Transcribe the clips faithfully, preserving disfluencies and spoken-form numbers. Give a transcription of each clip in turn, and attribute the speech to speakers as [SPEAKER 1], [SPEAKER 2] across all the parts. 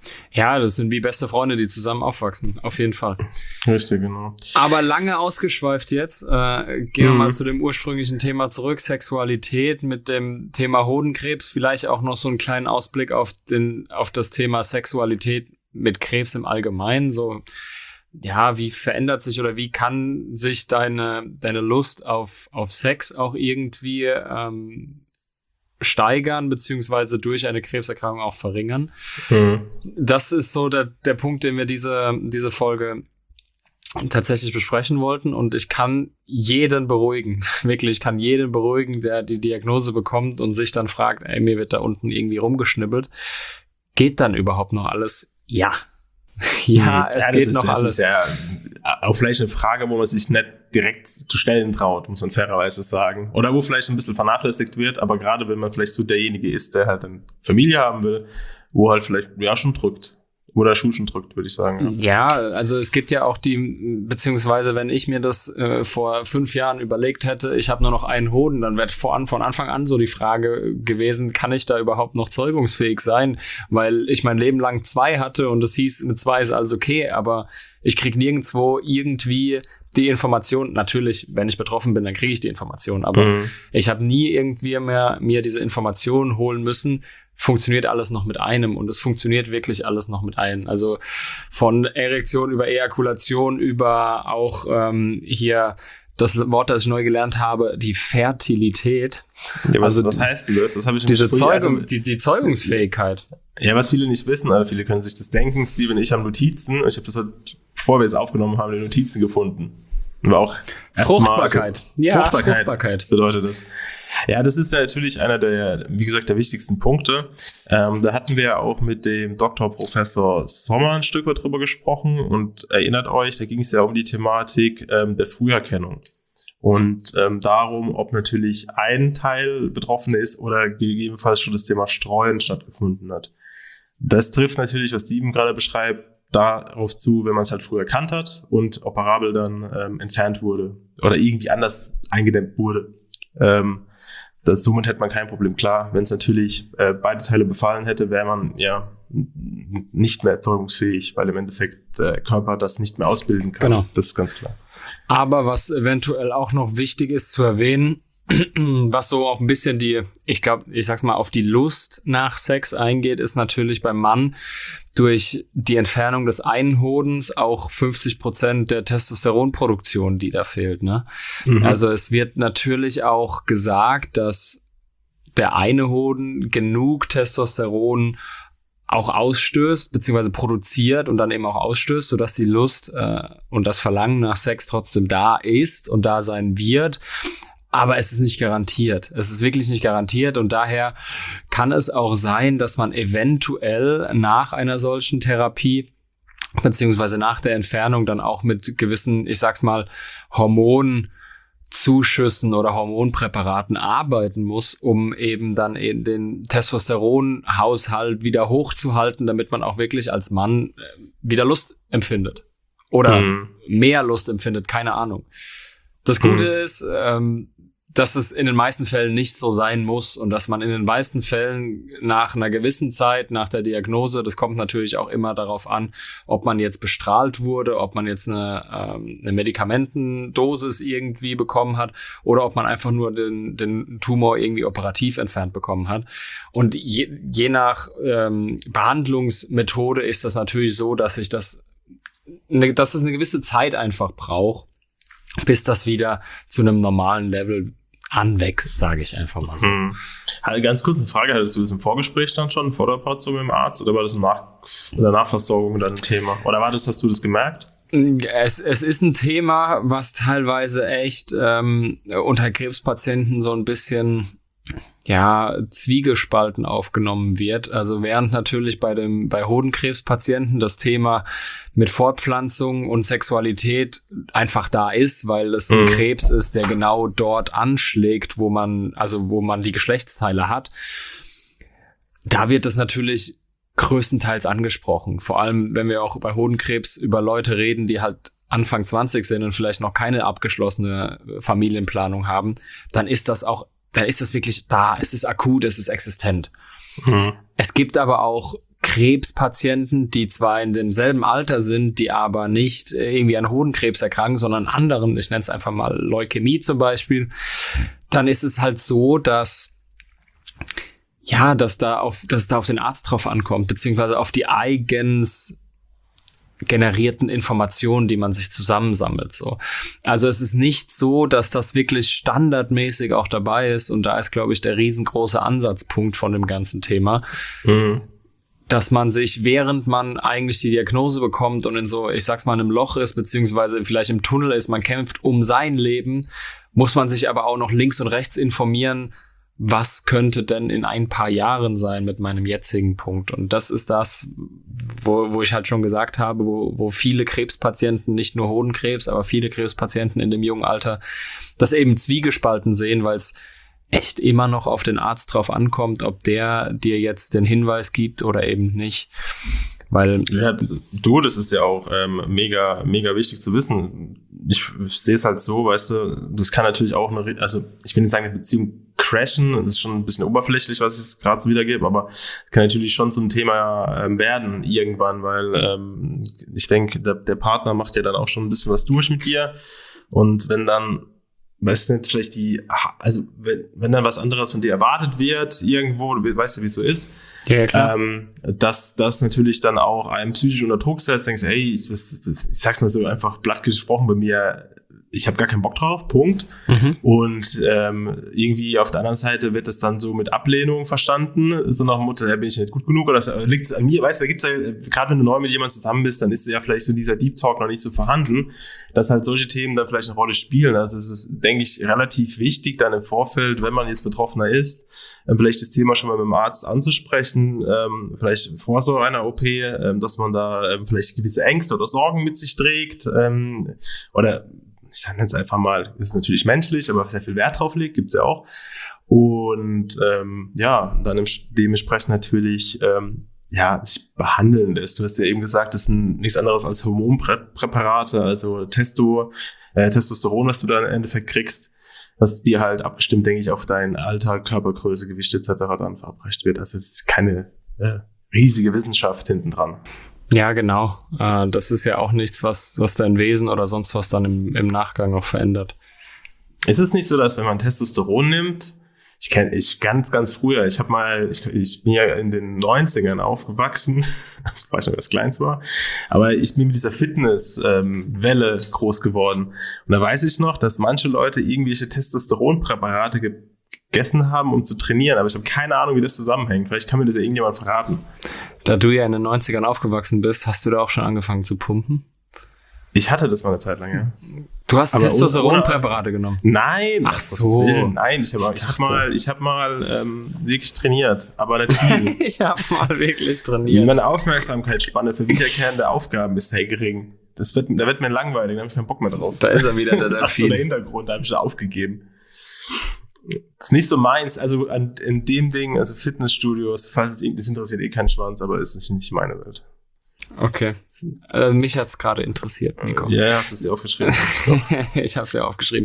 [SPEAKER 1] Ja, das sind wie beste Freunde, die zusammen aufwachsen, auf jeden Fall.
[SPEAKER 2] Richtig, genau.
[SPEAKER 1] Aber lange ausgeschweift jetzt. Äh, gehen wir mhm. mal zu dem ursprünglichen Thema zurück, Sexualität mit dem Thema Hodenkrebs. Vielleicht auch noch so einen kleinen Ausblick auf, den, auf das Thema Sexualität mit Krebs im Allgemeinen. So, ja, wie verändert sich oder wie kann sich deine, deine Lust auf, auf Sex auch irgendwie ähm, steigern, beziehungsweise durch eine Krebserkrankung auch verringern. Mhm. Das ist so der, der Punkt, den wir diese, diese Folge tatsächlich besprechen wollten. Und ich kann jeden beruhigen, wirklich, ich kann jeden beruhigen, der die Diagnose bekommt und sich dann fragt, ey, mir wird da unten irgendwie rumgeschnibbelt. Geht dann überhaupt noch alles? Ja. Ja, es ja, geht ist, noch das alles.
[SPEAKER 2] Ist ja auch vielleicht eine Frage, wo man sich nicht direkt zu stellen traut, muss man fairerweise sagen. Oder wo vielleicht ein bisschen vernachlässigt wird, aber gerade wenn man vielleicht so derjenige ist, der halt eine Familie haben will, wo halt vielleicht ja schon drückt. Oder Schuh schon drückt, würde ich sagen.
[SPEAKER 1] Ja. ja, also es gibt ja auch die, beziehungsweise wenn ich mir das äh, vor fünf Jahren überlegt hätte, ich habe nur noch einen Hoden, dann wäre von, von Anfang an so die Frage gewesen, kann ich da überhaupt noch zeugungsfähig sein? Weil ich mein Leben lang zwei hatte und es hieß, mit zwei ist alles okay, aber ich krieg nirgendwo irgendwie die Information. Natürlich, wenn ich betroffen bin, dann kriege ich die Information, aber mhm. ich habe nie irgendwie mehr mir diese Informationen holen müssen. Funktioniert alles noch mit einem und es funktioniert wirklich alles noch mit einem. Also von Erektion über Ejakulation über auch ähm, hier das Wort, das ich neu gelernt habe, die Fertilität.
[SPEAKER 2] Ja, was, also was heißt denn das? Das habe ich
[SPEAKER 1] diese Zeugung, also, die, die Zeugungsfähigkeit.
[SPEAKER 2] Ja, was viele nicht wissen, aber viele können sich das denken. Steve und ich haben Notizen. Ich habe das, bevor wir es aufgenommen haben, die Notizen gefunden. War auch
[SPEAKER 1] Fruchtbarkeit.
[SPEAKER 2] Also,
[SPEAKER 1] ja,
[SPEAKER 2] Fruchtbarkeit,
[SPEAKER 1] Fruchtbarkeit
[SPEAKER 2] bedeutet das. Ja, das ist natürlich einer der, wie gesagt, der wichtigsten Punkte. Ähm, da hatten wir ja auch mit dem Doktor Professor Sommer ein Stück weit drüber gesprochen und erinnert euch, da ging es ja um die Thematik ähm, der Früherkennung und ähm, darum, ob natürlich ein Teil betroffen ist oder gegebenenfalls schon das Thema Streuen stattgefunden hat. Das trifft natürlich, was Steven gerade beschreibt, darauf zu, wenn man es halt früh erkannt hat und operabel dann ähm, entfernt wurde oder irgendwie anders eingedämmt wurde. Ähm, das, somit hätte man kein Problem. Klar, wenn es natürlich äh, beide Teile befallen hätte, wäre man ja nicht mehr erzeugungsfähig, weil im Endeffekt der Körper das nicht mehr ausbilden kann.
[SPEAKER 1] Genau.
[SPEAKER 2] Das ist ganz klar.
[SPEAKER 1] Aber was eventuell auch noch wichtig ist zu erwähnen, was so auch ein bisschen die, ich glaube, ich sag's mal, auf die Lust nach Sex eingeht, ist natürlich beim Mann durch die Entfernung des einen Hodens auch fünfzig Prozent der Testosteronproduktion, die da fehlt, ne? Mhm. Also es wird natürlich auch gesagt, dass der eine Hoden genug Testosteron auch ausstößt, beziehungsweise produziert und dann eben auch ausstößt, sodass die Lust äh, und das Verlangen nach Sex trotzdem da ist und da sein wird. Aber es ist nicht garantiert. Es ist wirklich nicht garantiert und daher kann es auch sein, dass man eventuell nach einer solchen Therapie beziehungsweise nach der Entfernung dann auch mit gewissen, ich sag's mal, Hormonzuschüssen oder Hormonpräparaten arbeiten muss, um eben dann eben den Testosteronhaushalt wieder hochzuhalten, damit man auch wirklich als Mann wieder Lust empfindet. Oder mhm. mehr Lust empfindet, keine Ahnung. Das Gute mhm. ist, ähm, dass es in den meisten Fällen nicht so sein muss und dass man in den meisten Fällen nach einer gewissen Zeit, nach der Diagnose, das kommt natürlich auch immer darauf an, ob man jetzt bestrahlt wurde, ob man jetzt eine, ähm, eine Medikamentendosis irgendwie bekommen hat oder ob man einfach nur den, den Tumor irgendwie operativ entfernt bekommen hat. Und je, je nach ähm, Behandlungsmethode ist das natürlich so, dass sich das, eine, dass es eine gewisse Zeit einfach braucht, bis das wieder zu einem normalen Level anwächst, sage ich einfach mal so.
[SPEAKER 2] Mhm. Halt, ganz kurz eine Frage, hattest du das im Vorgespräch dann schon, vor der Operation mit dem Arzt, oder war das nach, in der Nachversorgung dann ein Thema? Oder war das, hast du das gemerkt?
[SPEAKER 1] Es, es ist ein Thema, was teilweise echt ähm, unter Krebspatienten so ein bisschen ja, Zwiegespalten aufgenommen wird. Also während natürlich bei dem bei Hodenkrebspatienten das Thema mit Fortpflanzung und Sexualität einfach da ist, weil es ein mhm. Krebs ist, der genau dort anschlägt, wo man also wo man die Geschlechtsteile hat. Da wird das natürlich größtenteils angesprochen. Vor allem, wenn wir auch bei Hodenkrebs über Leute reden, die halt Anfang zwanzig sind und vielleicht noch keine abgeschlossene Familienplanung haben, dann ist das auch dann ist das wirklich da, es ist akut, es ist existent. Mhm. Es gibt aber auch Krebspatienten, die zwar in demselben Alter sind, die aber nicht irgendwie an Hodenkrebs erkranken, sondern anderen, ich nenne es einfach mal Leukämie zum Beispiel, dann ist es halt so, dass ja, dass da auf, dass da auf den Arzt drauf ankommt, beziehungsweise auf die eigens generierten Informationen, die man sich zusammensammelt, so. Also es ist nicht so, dass das wirklich standardmäßig auch dabei ist, und da ist, glaube ich, der riesengroße Ansatzpunkt von dem ganzen Thema, mhm. dass man sich, während man eigentlich die Diagnose bekommt und in so, ich sag's mal, einem Loch ist, beziehungsweise vielleicht im Tunnel ist, man kämpft um sein Leben, muss man sich aber auch noch links und rechts informieren, was könnte denn in ein paar Jahren sein mit meinem jetzigen Punkt. Und das ist das, wo, wo ich halt schon gesagt habe, wo, wo viele Krebspatienten, nicht nur Hodenkrebs, aber viele Krebspatienten in dem jungen Alter das eben zwiegespalten sehen, weil es echt immer noch auf den Arzt drauf ankommt, ob der dir jetzt den Hinweis gibt oder eben nicht. Weil
[SPEAKER 2] ja, du, das ist ja auch ähm, mega, mega wichtig zu wissen. Ich, ich sehe es halt so, weißt du, das kann natürlich auch eine, also ich will nicht sagen, eine Beziehung crashen, das ist schon ein bisschen oberflächlich, was ich gerade so wiedergebe, aber kann natürlich schon zum Thema ähm, werden irgendwann, weil ähm, ich denke, der, der Partner macht ja dann auch schon ein bisschen was durch mit dir, und wenn dann, weißt du nicht, vielleicht die, also wenn, wenn dann was anderes von dir erwartet wird irgendwo, du weißt ja, wie es so ist,
[SPEAKER 1] ja, ja, klar.
[SPEAKER 2] Ähm, dass das natürlich dann auch einem psychisch unter Druck setzt, denkst, ey, ich, ich sag's mal so einfach platt gesprochen bei mir, ich habe gar keinen Bock drauf, Punkt. Mhm. Und ähm, irgendwie auf der anderen Seite wird das dann so mit Ablehnung verstanden, so nach dem Motto, ja, bin ich nicht gut genug, oder liegt es an mir, weißt du, da gibt's ja, gerade wenn du neu mit jemandem zusammen bist, dann ist ja vielleicht so dieser Deep Talk noch nicht so vorhanden, dass halt solche Themen da vielleicht eine Rolle spielen. Also es ist, denke ich, relativ wichtig, dann im Vorfeld, wenn man jetzt Betroffener ist, vielleicht das Thema schon mal mit dem Arzt anzusprechen, ähm, vielleicht vor so einer O P, ähm, dass man da ähm, vielleicht gewisse Ängste oder Sorgen mit sich trägt, ähm, oder ich sage jetzt einfach mal, ist natürlich menschlich, aber sehr viel Wert drauf legt, gibt's ja auch. Und ähm, ja, dann im, dementsprechend natürlich ähm, ja, sich behandeln lässt. Du hast ja eben gesagt, das sind nichts anderes als Hormonpräparate, also Testo, äh, Testosteron, was du da im Endeffekt kriegst, was dir halt abgestimmt, denke ich, auf dein Alter, Körpergröße, Gewicht et cetera dann verabreicht wird. Also es ist keine äh, riesige Wissenschaft hinten dran.
[SPEAKER 1] Ja, genau. Äh, das ist ja auch nichts, was, was dein Wesen oder sonst was dann im, im Nachgang noch verändert.
[SPEAKER 2] Ist es nicht so, dass wenn man Testosteron nimmt, ich kenne ich ganz, ganz früher, ich habe mal, ich, ich bin ja in den neunzigern aufgewachsen, das war ich noch ganz klein zwar, aber ich bin mit dieser Fitness-Welle ähm, groß geworden. Und da weiß ich noch, dass manche Leute irgendwelche Testosteronpräparate ge- gegessen haben, um zu trainieren, aber ich habe keine Ahnung, wie das zusammenhängt. Vielleicht kann mir das ja irgendjemand verraten.
[SPEAKER 1] Da du ja in den neunzigern aufgewachsen bist, hast du da auch schon angefangen zu pumpen?
[SPEAKER 2] Ich hatte das mal eine Zeit lang, ja.
[SPEAKER 1] Du hast Testosteronpräparate genommen?
[SPEAKER 2] Nein.
[SPEAKER 1] Ach so.
[SPEAKER 2] Nein, ich habe ich hab mal, ich hab mal ähm, wirklich trainiert, aber nicht viel.
[SPEAKER 1] Ich habe mal wirklich trainiert.
[SPEAKER 2] Meine Aufmerksamkeitsspanne für wiederkehrende Aufgaben ist sehr gering. Das wird, da wird mir langweilig, da habe ich keinen Bock mehr drauf.
[SPEAKER 1] Da ist er wieder, der
[SPEAKER 2] Das ist so der Hintergrund, da habe ich schon aufgegeben. Das ist nicht so meins, also an, in dem Ding, also Fitnessstudios, falls es das interessiert eh keinen Schwanz, aber es ist nicht meine Welt.
[SPEAKER 1] Okay. Äh, mich hat's gerade interessiert, Nico.
[SPEAKER 2] Ja, hast du es dir aufgeschrieben?
[SPEAKER 1] Ich habe es mir aufgeschrieben.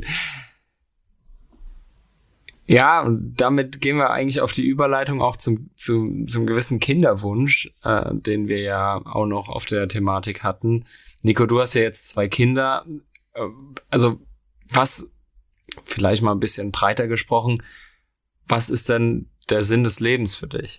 [SPEAKER 1] Ja, und damit gehen wir eigentlich auf die Überleitung auch zum, zum, zum gewissen Kinderwunsch, äh, den wir ja auch noch auf der Thematik hatten. Nico, du hast ja jetzt zwei Kinder. Äh, also, was, vielleicht mal ein bisschen breiter gesprochen, was ist denn der Sinn des Lebens für dich?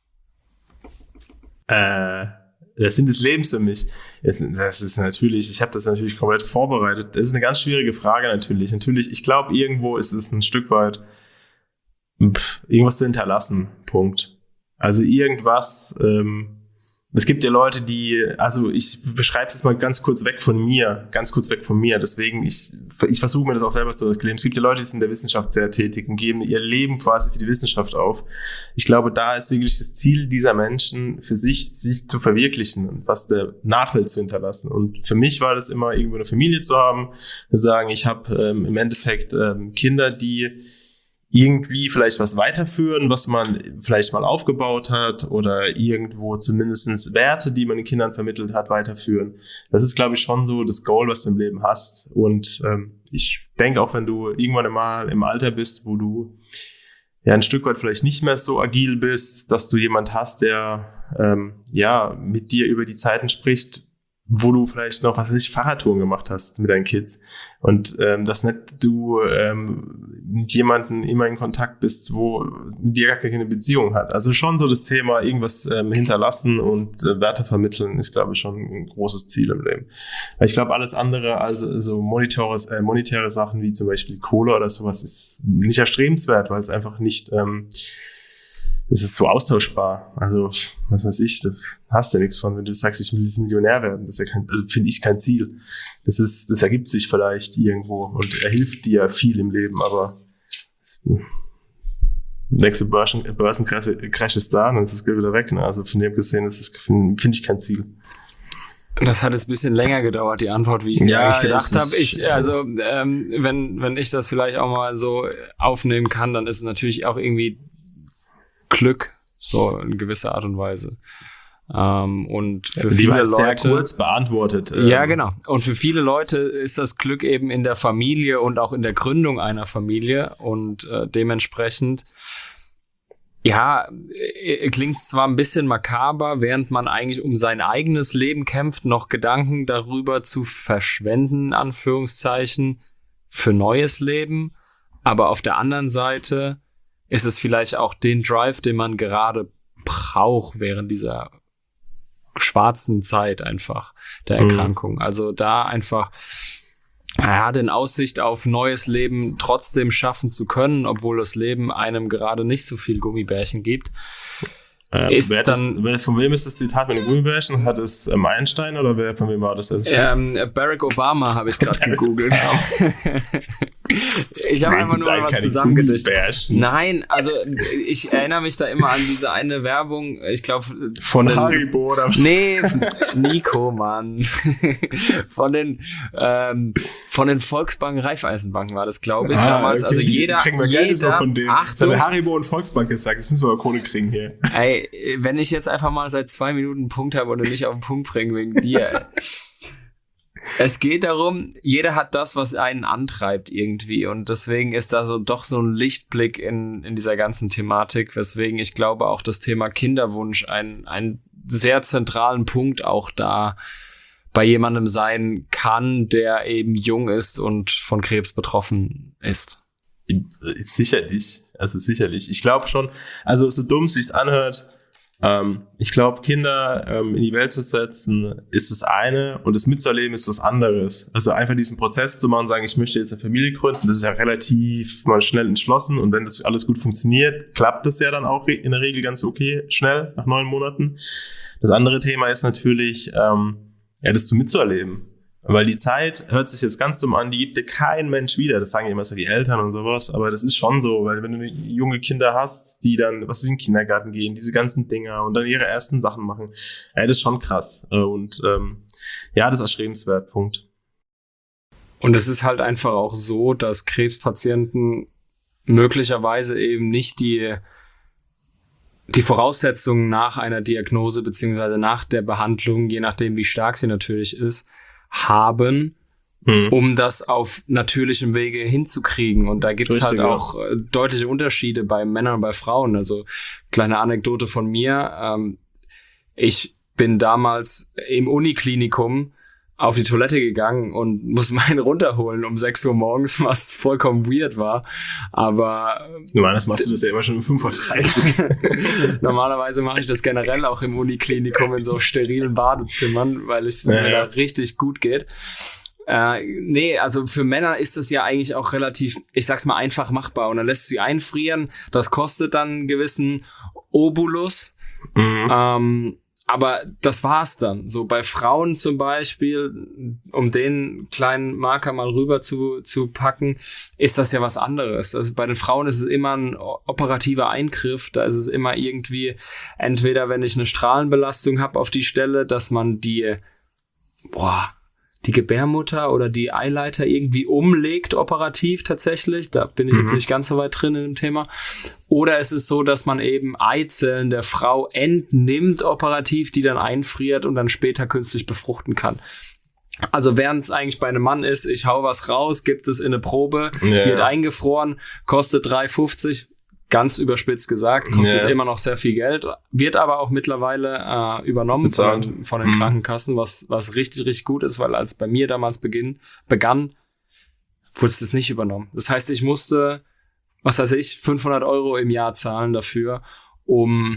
[SPEAKER 2] Äh, der Sinn des Lebens für mich, das ist natürlich, ich habe das natürlich komplett vorbereitet. Das ist eine ganz schwierige Frage natürlich. Natürlich, ich glaube, irgendwo ist es ein Stück weit pff, irgendwas zu hinterlassen, Punkt. Also irgendwas, ähm, es gibt ja Leute, die, also ich beschreibe es mal ganz kurz weg von mir, ganz kurz weg von mir, deswegen, ich, ich versuche mir das auch selber zu erklären. Es gibt ja Leute, die sind in der Wissenschaft sehr tätig und geben ihr Leben quasi für die Wissenschaft auf. Ich glaube, da ist wirklich das Ziel dieser Menschen für sich, sich zu verwirklichen und was der Nachwelt zu hinterlassen. Und für mich war das immer, irgendwo eine Familie zu haben, zu sagen, ich habe ähm, im Endeffekt ähm, Kinder, die irgendwie vielleicht was weiterführen, was man vielleicht mal aufgebaut hat oder irgendwo zumindest Werte, die man den Kindern vermittelt hat, weiterführen. Das ist, glaube ich, schon so das Goal, was du im Leben hast. Und ähm, ich denke auch, wenn du irgendwann mal im Alter bist, wo du ja ein Stück weit vielleicht nicht mehr so agil bist, dass du jemand hast, der ähm, ja mit dir über die Zeiten spricht, wo du vielleicht noch, was weiß ich, Fahrradtouren gemacht hast mit deinen Kids und ähm, dass nicht du ähm, mit jemandem immer in Kontakt bist, wo mit dir gar keine Beziehung hat. Also schon so das Thema irgendwas ähm, hinterlassen und äh, Werte vermitteln ist, glaube ich, schon ein großes Ziel im Leben. Weil ich glaube, alles andere als so monetäre, äh, monetäre Sachen wie zum Beispiel Kohle oder sowas ist nicht erstrebenswert, weil es einfach nicht ähm, es ist so austauschbar. Also, was weiß ich, da hast du ja nichts von, wenn du sagst, ich will jetzt Millionär werden. Das ist ja kein, also finde ich kein Ziel. Das ist, das ergibt sich vielleicht irgendwo und er hilft dir viel im Leben, aber das, nächste Börsen, Börsencrash ist da und dann ist das Geld wieder weg. Ne? Also von dem gesehen, das ist, finde find ich kein Ziel.
[SPEAKER 1] Das hat jetzt ein bisschen länger gedauert, die Antwort, wie ich es ja, eigentlich gedacht habe. Ich, also, ähm, wenn, wenn ich das vielleicht auch mal so aufnehmen kann, dann ist es natürlich auch irgendwie Glück, so in gewisser Art und Weise. Ähm, und für
[SPEAKER 2] die
[SPEAKER 1] viele
[SPEAKER 2] Leute
[SPEAKER 1] sehr
[SPEAKER 2] kurz beantwortet.
[SPEAKER 1] Ähm, ja, genau. Und für viele Leute ist das Glück eben in der Familie und auch in der Gründung einer Familie und äh, dementsprechend, ja, äh, klingt zwar ein bisschen makaber, während man eigentlich um sein eigenes Leben kämpft, noch Gedanken darüber zu verschwenden, in Anführungszeichen, für neues Leben, aber auf der anderen Seite ist es vielleicht auch den Drive, den man gerade braucht während dieser schwarzen Zeit einfach der Erkrankung. Mhm. Also da einfach ja, in Aussicht auf neues Leben trotzdem schaffen zu können, obwohl das Leben einem gerade nicht so viel Gummibärchen gibt.
[SPEAKER 2] Äh, ist wer dann, das, von wem ist das Zitat mit den Gummibärchen? Hat es ähm, Einstein oder wer, von wem war das jetzt?
[SPEAKER 1] Ähm, Barack Obama habe ich gerade gegoogelt. Ich habe einfach nur mal was zusammengedichtet. Nein, also ich erinnere mich da immer an diese eine Werbung, ich glaube von,
[SPEAKER 2] von den, Haribo oder
[SPEAKER 1] nee, Nico, Mann. von den ähm, von den Volksbanken, Raiffeisenbanken war das, glaube ich, ah, damals. Okay. Also jeder,
[SPEAKER 2] kriegen wir
[SPEAKER 1] jeder,
[SPEAKER 2] so von denen.
[SPEAKER 1] Achtung,
[SPEAKER 2] so Haribo und Volksbank gesagt, das müssen wir aber Kohle kriegen hier.
[SPEAKER 1] Ey, wenn ich jetzt einfach mal seit zwei Minuten einen Punkt habe und nicht auf den Punkt bringe wegen dir. Es geht darum, jeder hat das, was einen antreibt irgendwie und deswegen ist da so doch so ein Lichtblick in, in dieser ganzen Thematik, weswegen ich glaube auch das Thema Kinderwunsch ein, einen sehr zentralen Punkt auch da bei jemandem sein kann, der eben jung ist und von Krebs betroffen ist.
[SPEAKER 2] Sicherlich, also sicherlich. Ich glaube schon, also so dumm es sich anhört, ähm, ich glaube, Kinder ähm, in die Welt zu setzen, ist das eine und das mitzuerleben ist was anderes. Also einfach diesen Prozess zu machen und sagen, ich möchte jetzt eine Familie gründen, das ist ja relativ mal schnell entschlossen und wenn das alles gut funktioniert, klappt das ja dann auch in der Regel ganz okay, schnell, nach neun Monaten. Das andere Thema ist natürlich, ähm, ja, das zu mitzuerleben. Weil die Zeit, hört sich jetzt ganz dumm an, die gibt dir kein Mensch wieder. Das sagen ja immer so die Eltern und sowas, aber das ist schon so, weil wenn du junge Kinder hast, die dann, was in den Kindergarten gehen, diese ganzen Dinger und dann ihre ersten Sachen machen, ja, das ist schon krass. Und ähm, ja, das ist erstrebenswert, Punkt.
[SPEAKER 1] Und es ist halt einfach auch so, dass Krebspatienten möglicherweise eben nicht die die Voraussetzungen nach einer Diagnose beziehungsweise nach der Behandlung, je nachdem wie stark sie natürlich ist, haben, hm. um das auf natürlichem Wege hinzukriegen. Und da gibt es halt auch äh, deutliche Unterschiede bei Männern und bei Frauen. Also kleine Anekdote von mir. Ähm, ich bin damals im Uniklinikum auf die Toilette gegangen und muss meinen runterholen um sechs Uhr morgens, was vollkommen weird war. Aber
[SPEAKER 2] normalerweise machst du das ja immer schon um fünf Uhr dreißig.
[SPEAKER 1] Normalerweise mache ich das generell auch im Uniklinikum in so sterilen Badezimmern, weil es
[SPEAKER 2] ja,
[SPEAKER 1] mir
[SPEAKER 2] ja.
[SPEAKER 1] da richtig gut geht. Äh, nee, also für Männer ist das ja eigentlich auch relativ, ich sag's mal, einfach machbar. Und dann lässt du sie einfrieren. Das kostet dann einen gewissen Obolus.
[SPEAKER 2] Mhm.
[SPEAKER 1] Ähm, Aber das war's dann. So bei Frauen zum Beispiel, um den kleinen Marker mal rüber zu, zu packen, ist das ja was anderes. Also bei den Frauen ist es immer ein operativer Eingriff. Da ist es immer irgendwie, entweder wenn ich eine Strahlenbelastung habe auf die Stelle, dass man die, boah, die Gebärmutter oder die Eileiter irgendwie umlegt operativ tatsächlich. Da bin ich mhm. jetzt nicht ganz so weit drin in dem Thema. Oder es ist so, dass man eben Eizellen der Frau entnimmt operativ, die dann einfriert und dann später künstlich befruchten kann. Also während es eigentlich bei einem Mann ist, ich hau was raus, gibt es in eine Probe,
[SPEAKER 2] ja.
[SPEAKER 1] wird eingefroren, kostet drei fünfzig, ganz überspitzt gesagt, kostet
[SPEAKER 2] Ja.
[SPEAKER 1] immer noch sehr viel Geld, wird aber auch mittlerweile äh, übernommen
[SPEAKER 2] Bezahlt.
[SPEAKER 1] von, von den
[SPEAKER 2] Mhm.
[SPEAKER 1] Krankenkassen, was, was richtig, richtig gut ist, weil als bei mir damals beginn, begann, wurde es nicht übernommen. Das heißt, ich musste, was weiß ich, fünfhundert Euro im Jahr zahlen dafür, um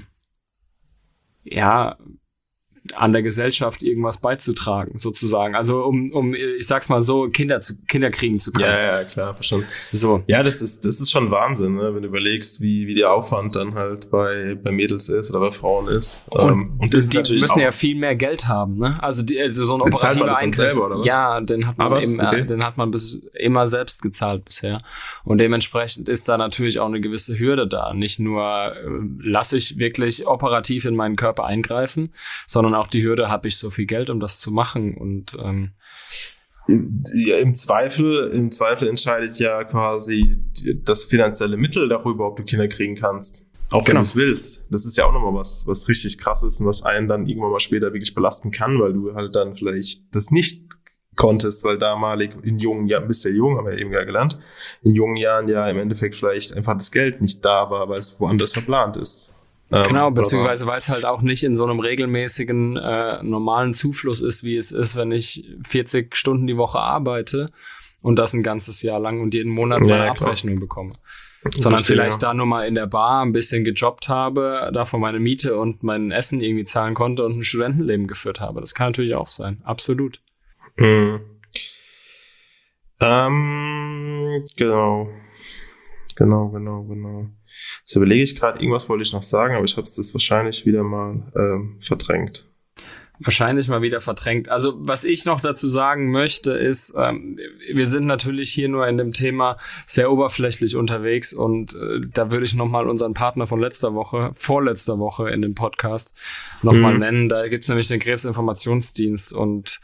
[SPEAKER 1] ja an der Gesellschaft irgendwas beizutragen, sozusagen. Also um, um ich sag's mal so, Kinder zu, Kinder kriegen zu können.
[SPEAKER 2] Ja, ja, klar, verstanden.
[SPEAKER 1] So.
[SPEAKER 2] Ja, das ist, das ist schon Wahnsinn, ne? Wenn du überlegst, wie, wie der Aufwand dann halt bei, bei Mädels ist oder bei Frauen ist.
[SPEAKER 1] Und,
[SPEAKER 2] Ähm, und das ist
[SPEAKER 1] die
[SPEAKER 2] natürlich
[SPEAKER 1] müssen
[SPEAKER 2] auch,
[SPEAKER 1] ja viel mehr Geld haben, ne? Also, die, also so ein
[SPEAKER 2] Dann zahlt man
[SPEAKER 1] operativer
[SPEAKER 2] das dann
[SPEAKER 1] Eingriff.
[SPEAKER 2] selber, oder was?
[SPEAKER 1] Ja, den hat man,
[SPEAKER 2] Ah, was?
[SPEAKER 1] eben,
[SPEAKER 2] Okay.
[SPEAKER 1] äh, den hat man bis, immer selbst gezahlt bisher. Und dementsprechend ist da natürlich auch eine gewisse Hürde da. Nicht nur äh, lasse ich wirklich operativ in meinen Körper eingreifen, sondern auch die Hürde, habe ich so viel Geld, um das zu machen. Und ähm,
[SPEAKER 2] ja, im Zweifel, im Zweifel entscheidet ja quasi das finanzielle Mittel darüber, ob du Kinder kriegen kannst. Auch wenn
[SPEAKER 1] Genau.
[SPEAKER 2] du es willst. Das ist ja auch nochmal was, was richtig krass ist und was einen dann irgendwann mal später wirklich belasten kann, weil du halt dann vielleicht das nicht konntest, weil damalig in jungen Jahren, bist ja jung, haben wir ja eben ja gelernt, in jungen Jahren ja im Endeffekt vielleicht einfach das Geld nicht da war, weil es woanders verplant ist.
[SPEAKER 1] genau,
[SPEAKER 2] Ähm,
[SPEAKER 1] beziehungsweise weil es halt auch nicht in so einem regelmäßigen, äh, normalen Zufluss ist, wie es ist, wenn ich vierzig Stunden die Woche arbeite und das ein ganzes Jahr lang und jeden Monat
[SPEAKER 2] Ja,
[SPEAKER 1] meine
[SPEAKER 2] klar.
[SPEAKER 1] Abrechnung bekomme. Sondern
[SPEAKER 2] Verstehe,
[SPEAKER 1] vielleicht
[SPEAKER 2] ja.
[SPEAKER 1] da nur mal in der Bar ein bisschen gejobbt habe, davon meine Miete und mein Essen irgendwie zahlen konnte und ein Studentenleben geführt habe. Das kann natürlich auch sein. Absolut.
[SPEAKER 2] Mhm. Ähm, genau. Genau, genau, genau. Jetzt überlege ich gerade, irgendwas wollte ich noch sagen, aber ich habe es das wahrscheinlich wieder mal ähm, verdrängt.
[SPEAKER 1] Wahrscheinlich mal wieder verdrängt. Also was ich noch dazu sagen möchte ist, ähm, wir sind natürlich hier nur in dem Thema sehr oberflächlich unterwegs und äh, da würde ich nochmal unseren Partner von letzter Woche, vorletzter Woche in dem Podcast nochmal
[SPEAKER 2] Mhm.
[SPEAKER 1] nennen. Da gibt's nämlich den Krebsinformationsdienst und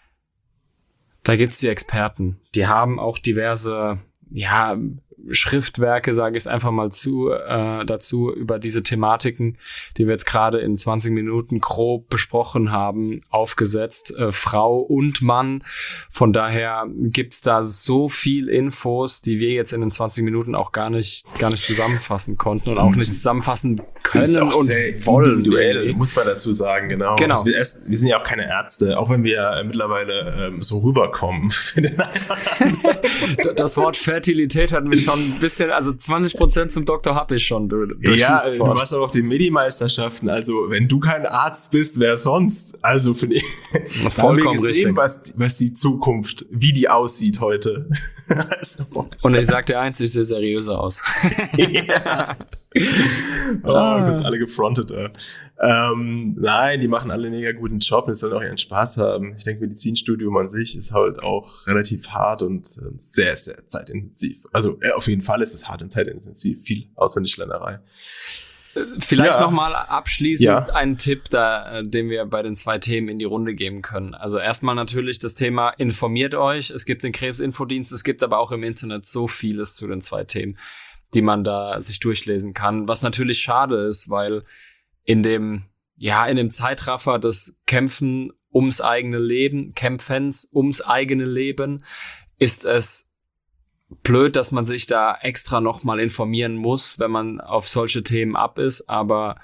[SPEAKER 1] da gibt's die Experten. Die haben auch diverse, ja, Schriftwerke, sage ich es einfach mal zu, äh, dazu über diese Thematiken, die wir jetzt gerade in zwanzig Minuten grob besprochen haben, aufgesetzt, äh, Frau und Mann. Von daher gibt's da so viel Infos, die wir jetzt in den zwanzig Minuten auch gar nicht, gar nicht zusammenfassen konnten und auch nicht zusammenfassen können
[SPEAKER 2] Ist auch
[SPEAKER 1] und
[SPEAKER 2] sehr
[SPEAKER 1] wollen.
[SPEAKER 2] individuell,
[SPEAKER 1] irgendwie.
[SPEAKER 2] muss man dazu sagen, genau.
[SPEAKER 1] Genau.
[SPEAKER 2] Also wir, erst, wir sind ja auch keine Ärzte, auch wenn wir äh, mittlerweile ähm, so rüberkommen. Für den einen oder anderen.
[SPEAKER 1] Das Wort Fertilität hat mich schon ein bisschen, also zwanzig Prozent zum Doktor habe ich schon. Durch
[SPEAKER 2] Ja,
[SPEAKER 1] dieses
[SPEAKER 2] äh, du
[SPEAKER 1] Wort.
[SPEAKER 2] warst auch auf den Medi-Meisterschaften, also wenn du kein Arzt bist, wer sonst? Also finde ich, da haben wir
[SPEAKER 1] Vollkommen
[SPEAKER 2] gesehen,
[SPEAKER 1] richtig.
[SPEAKER 2] was, was die Zukunft, wie die aussieht heute. Also,
[SPEAKER 1] Und ich sag dir eins, ich sehe seriöser aus.
[SPEAKER 2] ja. Oh,
[SPEAKER 1] Ah.
[SPEAKER 2] kurz alle gefrontet. Äh. Ähm, nein, die machen alle einen mega guten Job und sollen auch ihren Spaß haben. Ich denke, Medizinstudium an sich ist halt auch relativ hart und äh, sehr, sehr zeitintensiv. Also äh, auf jeden Fall ist es hart und zeitintensiv. Viel Auswendiglernerei.
[SPEAKER 1] Vielleicht
[SPEAKER 2] Ja.
[SPEAKER 1] noch mal abschließend
[SPEAKER 2] Ja.
[SPEAKER 1] einen Tipp, da, äh, den wir bei den zwei Themen in die Runde geben können. Also erstmal natürlich das Thema, informiert euch. Es gibt den Krebsinfodienst, es gibt aber auch im Internet so vieles zu den zwei Themen, die man da sich durchlesen kann. Was natürlich schade ist, weil in dem, ja, in dem Zeitraffer des Kämpfen ums eigene Leben, Kämpfens ums eigene Leben, ist es blöd, dass man sich da extra nochmal informieren muss, wenn man auf solche Themen ab ist, aber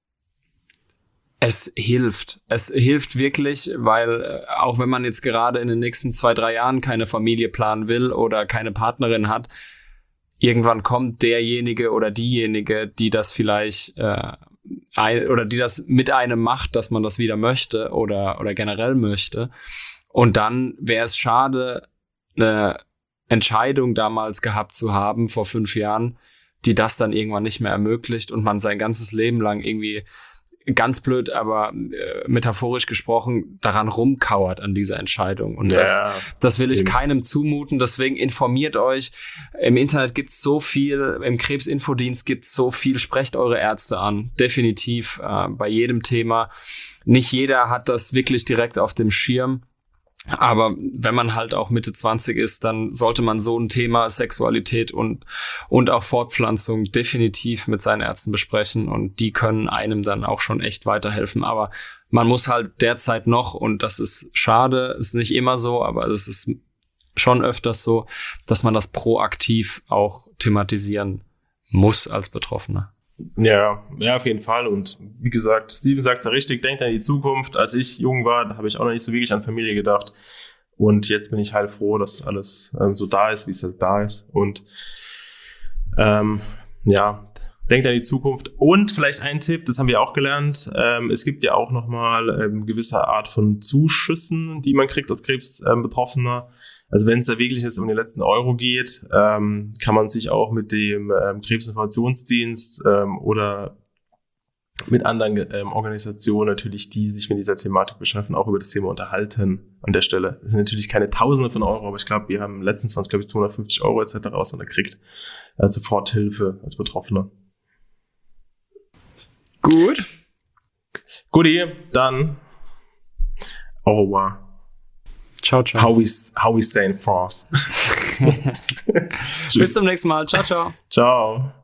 [SPEAKER 1] es hilft. Es hilft wirklich, weil äh, auch wenn man jetzt gerade in den nächsten zwei, drei Jahren keine Familie planen will oder keine Partnerin hat, irgendwann kommt derjenige oder diejenige, die das vielleicht äh, ein, oder die das mit einem macht, dass man das wieder möchte oder oder generell möchte. Und dann wäre es schade, eine Entscheidung damals gehabt zu haben vor fünf Jahren, die das dann irgendwann nicht mehr ermöglicht und man sein ganzes Leben lang irgendwie ganz blöd, aber äh, metaphorisch gesprochen daran rumkauert an dieser Entscheidung. Und das,
[SPEAKER 2] Ja,
[SPEAKER 1] das will ich
[SPEAKER 2] eben.
[SPEAKER 1] keinem zumuten. Deswegen informiert euch. Im Internet gibt's so viel, im Krebsinfodienst gibt's so viel. Sprecht eure Ärzte an. Definitiv äh, bei jedem Thema. Nicht jeder hat das wirklich direkt auf dem Schirm. Aber wenn man halt auch Mitte zwanzig ist, dann sollte man so ein Thema Sexualität und und auch Fortpflanzung definitiv mit seinen Ärzten besprechen und die können einem dann auch schon echt weiterhelfen. Aber man muss halt derzeit noch, und das ist schade, ist nicht immer so, aber es ist schon öfters so, dass man das proaktiv auch thematisieren muss als Betroffener.
[SPEAKER 2] Ja, ja, auf jeden Fall. Und wie gesagt, Steven sagt es ja richtig, denkt an die Zukunft. Als ich jung war, da habe ich auch noch nicht so wirklich an Familie gedacht. Und jetzt bin ich heilfroh, dass alles ähm, so da ist, wie es halt da ist. Und ähm, ja, denkt an die Zukunft. Und vielleicht ein Tipp, das haben wir auch gelernt. Ähm, es gibt ja auch nochmal ähm, gewisse Art von Zuschüssen, die man kriegt als Krebsbetroffener. Ähm, also wenn es da wirklich jetzt um den letzten Euro geht, ähm, kann man sich auch mit dem ähm, Krebsinformationsdienst ähm, oder mit anderen ähm, Organisationen natürlich, die sich mit dieser Thematik beschäftigen, auch über das Thema unterhalten an der Stelle. Das sind natürlich keine Tausende von Euro, aber ich glaube, wir haben letztens waren es, glaube ich, zweihundertfünfzig Euro et cetera, was man da kriegt. Also Soforthilfe als Betroffener.
[SPEAKER 1] Gut.
[SPEAKER 2] Guti, dann au revoir.
[SPEAKER 1] Ciao, ciao.
[SPEAKER 2] How we, how we stay in France.
[SPEAKER 1] Bis zum nächsten Mal. Ciao, ciao.
[SPEAKER 2] Ciao.